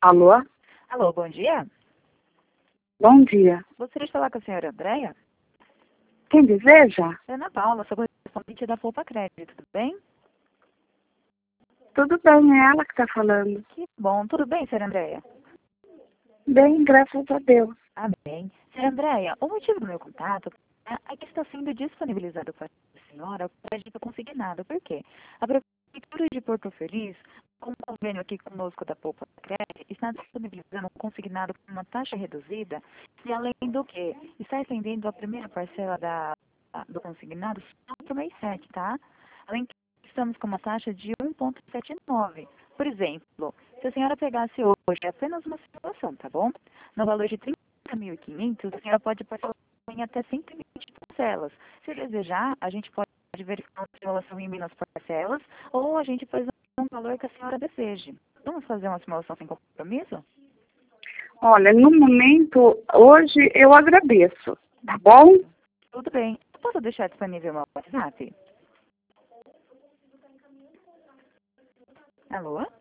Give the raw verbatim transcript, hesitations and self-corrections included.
Alô? Alô, bom dia. Bom dia. Gostaria de falar com a senhora Andréia? Quem deseja? Ana Paula, sou correspondente da Poupa Crédito, tudo bem? Tudo bem, é ela que está falando. Que bom, tudo bem, senhora Andréia? Bem, graças a Deus. Amém. Senhora Andréia, o motivo do meu contato é que está sendo disponibilizado para a senhora o crédito consignado. Por quê? A Prefeitura de Porto Feliz, com um convênio aqui conosco da Poupa Crédito, está disponibilizando um consignado com uma taxa reduzida e, além do que, está estendendo a primeira parcela da, do consignado só para o mês sete, tá? Além que estamos com uma taxa de um vírgula setenta e nove. Por exemplo, se a senhora pegasse hoje, é apenas uma simulação, tá bom? No valor de trinta mil e quinhentos, a senhora pode parcelar em até cento e vinte parcelas. Se desejar, a gente pode verificar uma simulação em menos parcelas ou a gente faz um valor que a senhora deseje. Vamos fazer uma simulação sem compromisso? Olha, no momento, hoje eu agradeço, tá bom? Tudo bem. Posso deixar disponível meu WhatsApp? Alô?